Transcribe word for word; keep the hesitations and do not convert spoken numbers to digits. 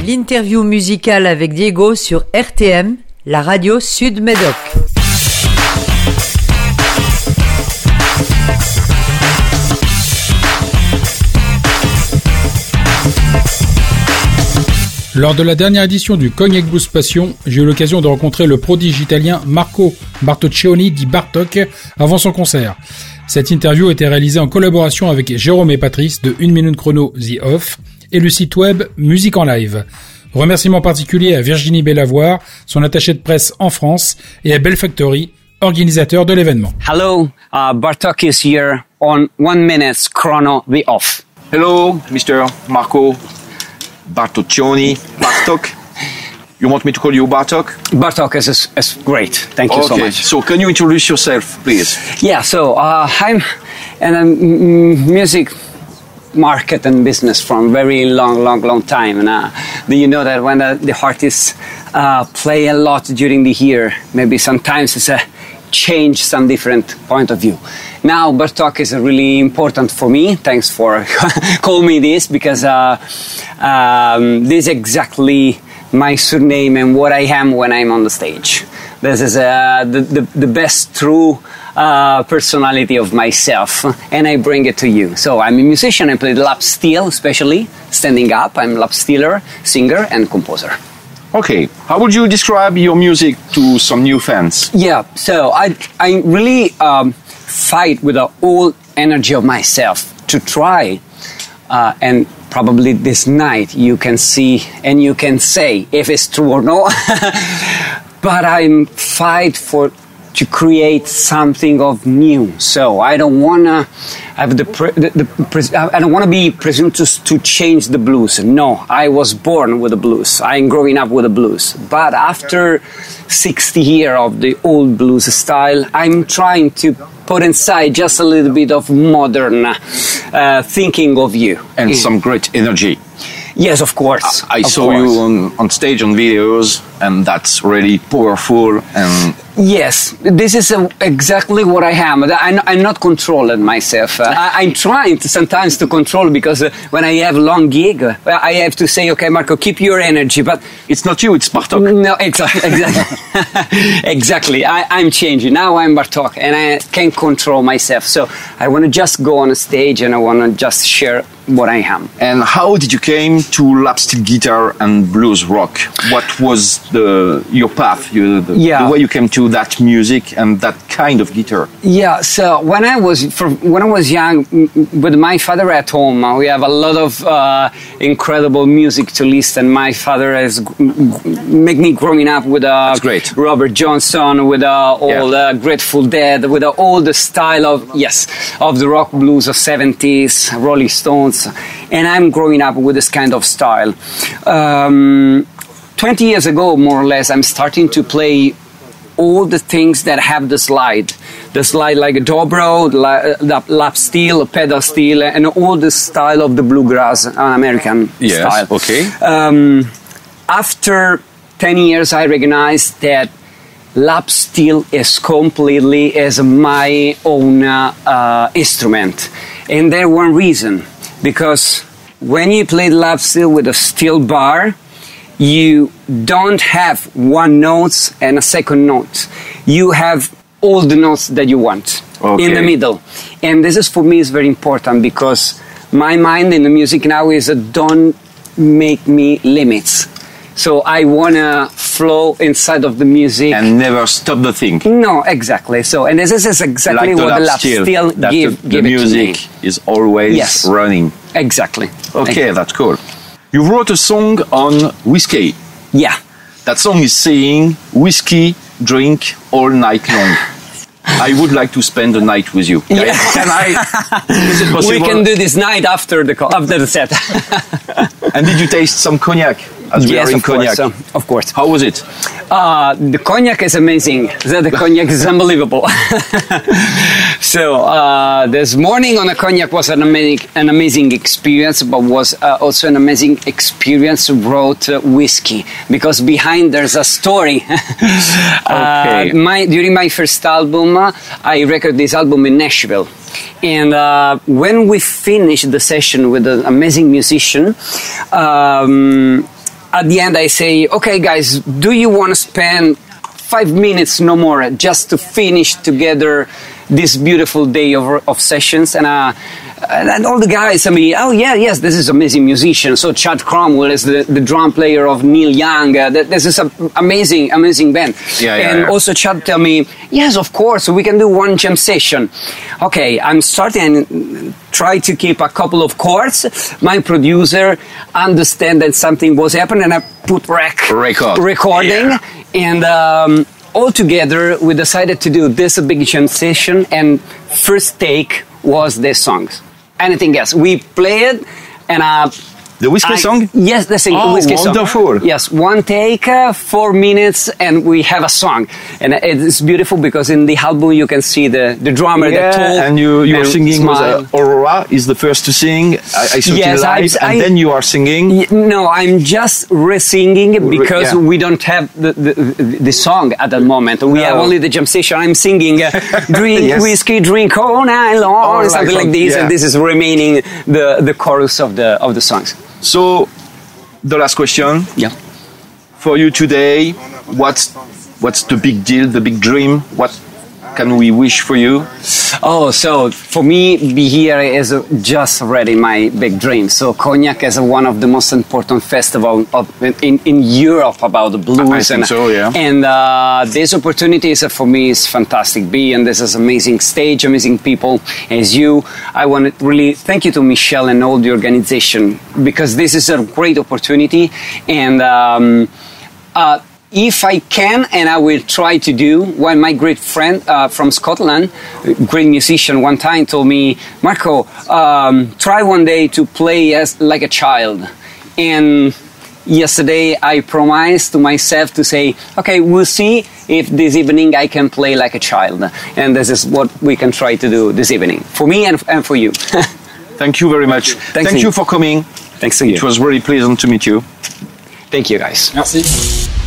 L'interview musicale avec Diego sur R T M, la radio Sud Médoc. Lors de la dernière édition du Cognac Blues Passion, j'ai eu l'occasion de rencontrer le prodige italien Marco Bartoccioni dit Bartok avant son concert. Cette interview a été réalisée en collaboration avec Jérôme et Patrice de Une Minute Chrono The Off et le site web Musique en Live. Remerciements particuliers à Virginie Bellavoir, son attachée de presse en France, et à Bell Factory, organisateur de l'événement. Hello, uh, Bartok is here on One Minute Chrono The Off. Hello, Mister Marco Bartoccioni, Bartok. You want me to call you Bartok? Bartok is, is, is great. Thank you okay. so much. So can you introduce yourself, please? Yeah, so uh, I'm in a m- music market and business from very long, long, long time. And uh, do you know that when the, the artists uh, play a lot during the year, maybe sometimes it's a change some different point of view. Now Bartok is really important for me. Thanks for calling me this, because uh, um, this is exactly my surname and what I am when I'm on the stage. This is uh, the, the, the best true uh, personality of myself, and I bring it to you. So I'm a musician. I play lap steel, especially standing up. I'm lap steeler, singer, and composer. Okay, how would you describe your music to some new fans? Yeah, so I I really um, fight with the whole energy of myself to try, uh, and probably this night you can see and you can say if it's true or not. But I fight for to create something of new. So I don't wanna have the, pre- the, the pre- I don't wanna be presumptuous to change the blues. No, I was born with the blues. I'm growing up with the blues. But after sixty years of the old blues style, I'm trying to put inside just a little bit of modern uh, thinking of you. And mm. some great energy. Yes, of course. I, I of saw course. you on, on stage, on videos, and that's really powerful. And yes, this is a, exactly what I am. I'm, I'm not controlling myself. Uh, I, I'm trying to sometimes to control, because uh, when I have long gig, uh, I have to say, okay, Marco, keep your energy. But it's not you, it's Bartok. No, exactly. Exactly. exactly. I, I'm changing. Now I'm Bartok, and I can't control myself. So I want to just go on a stage, and I want to just share what I am. And how did you came to lap steel guitar and blues rock? What was the your path, you, the, yeah. the way you came to that music and that kind of guitar? Yeah, so when I was for, when I was young, with my father at home, uh, we have a lot of uh, incredible music to listen. My father has g- g- make me growing up with uh, That's great. Robert Johnson, with uh, all yeah. uh, Grateful Dead, with uh, all the style of yes of the rock blues of seventies, Rolling Stones. And I'm growing up with this kind of style. Um, twenty years ago, more or less, I'm starting to play all the things that have the slide. The slide like a dobro, la- lap steel, pedal steel, and all the style of the bluegrass, uh, American yes, style. Okay. Um, after ten years, I recognized that lap steel is completely is my own uh, uh, instrument. And there one reason. Because when you play lap steel with a steel bar, you don't have one note and a second note. You have all the notes that you want okay. in the middle. And this is, for me, is very important, because my mind in the music now is uh, don't make me limits. So I want to flow inside of the music. And never stop the thing. No, exactly. So, and this is exactly like the what lap the lap steel, steel that give, the, give the it music to me. is always yes. running. Exactly. Okay, exactly. That's cool. You wrote a song on whiskey. Yeah. That song is saying, whiskey, drink all night long. I would like to spend the night with you. Yeah. Can I? Is it possible? We can do this night after the co- after the set. And did you taste some cognac? As we yes, are in of cognac. course. Uh, of course. How was it? Uh, the cognac is amazing. The, the cognac is unbelievable. So uh, this morning on a cognac was an amazing, an amazing experience, but was uh, also an amazing experience to wrote uh, whiskey, because behind there's a story. Okay. uh, my during my first album, uh, I recorded this album in Nashville. And uh, when we finished the session with an amazing musician, um, at the end I say, okay guys, do you want to spend five minutes no more just to finish together this beautiful day of, of sessions? And uh, and all the guys tell me, oh yeah, yes, this is amazing musician. So Chad Cromwell is the, the drum player of Neil Young. Uh, this is an amazing, amazing band. Yeah, yeah, and yeah. also Chad tell me, yes, of course, we can do one jam session. Okay, I'm starting and try to keep a couple of chords. My producer understand that something was happening, and I put rec Record. recording, Yeah. and um, all together we decided to do this big jam session. And first take was the songs. Anything else? We played, and uh, The Whiskey I- song? Yes, the sing- Oh, Whiskey song. wonderful. Yes, one take, uh, four minutes, and we have a song. And it's beautiful because in the album you can see the, the drummer Yeah, that told and you you are and singing with smile. uh, Aurora is the first to sing. I, I saw Yes, it I- live, and I- then you are singing. Y- No, I'm just re-singing because yeah. we don't have the, the, the song at that moment. We No. have only the jam session. I'm singing uh, drink Yes. whiskey, drink all night long, All night something long, like this, yeah. and this is remaining the, the chorus of the of the songs. So, the last question Yeah. for you today: What's what's the big deal, the big dream? What can we wish for you? Oh, so for me, be here is just already my big dream. So Cognac is one of the most important festivals of, in, in Europe about the blues. I think and, so, yeah. And uh, this opportunity is, uh, for me is fantastic. Be and this is amazing stage, amazing people as you. I want to really thank you to Michelle and all the organization, because this is a great opportunity. And um, uh, if I can, and I will try to do, one my great friend uh, from Scotland, great musician, one time told me, Marco, um, try one day to play as like a child. And yesterday I promised to myself to say, okay, we'll see if this evening I can play like a child. And this is what we can try to do this evening, for me and, and for you. Thank you very much. Thanks Thank to you you. for coming. Thanks to you. It was very pleasant to meet you. Thank you, guys. Merci.